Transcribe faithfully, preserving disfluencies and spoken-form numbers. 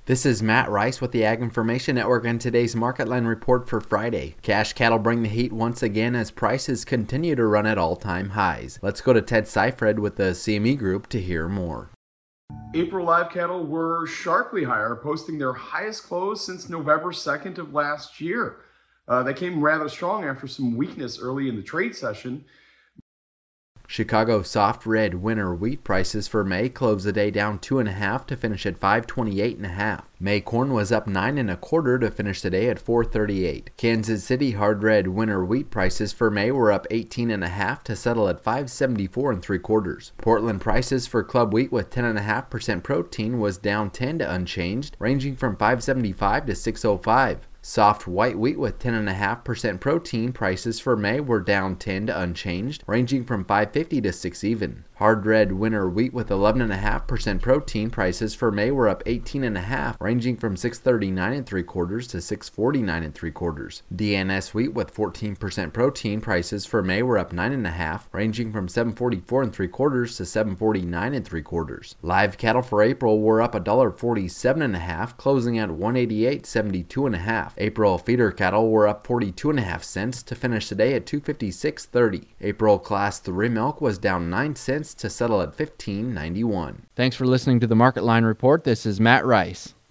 This is Matt Rice with the Ag Information Network and today's Market Line report for Friday. Cash cattle bring the heat once again as prices continue to run at all-time highs. Let's go to Ted Seifred with the C M E Group to hear more. April live cattle were sharply higher, posting their highest close since November second of last year. Uh, they came rather strong after some weakness early in the trade session. Chicago soft red winter wheat prices for May closed the day down two and a half to finish at five twenty-eight and a half. May corn was up nine and a quarter to finish the day at four thirty-eight. Kansas City hard red winter wheat prices for May were up eighteen and a half to settle at five seventy-four and three quarters. Portland prices for club wheat with ten and a half percent protein was down ten to unchanged, ranging from five seventy-five to six oh five. Soft white wheat with ten and a half percent protein prices for May were down ten to unchanged, ranging from five fifty to six even. Hard red winter wheat with eleven and a half percent protein prices for May were up eighteen and a half, ranging from six thirty-nine and three quarters to six forty-nine and three quarters. D N S wheat with fourteen percent protein prices for May were up nine and a half, ranging from seven forty-four and three quarters to seven forty-nine and three quarters. Live cattle for April were up one forty-seven and a half, closing at one eighty-eight seventy-two and a half. April feeder cattle were up forty-two and a half cents to finish the day at two fifty-six thirty. April class three milk was down nine cents to settle at fifteen ninety-one. Thanks for listening to the Market Line Report. This is Matt Rice.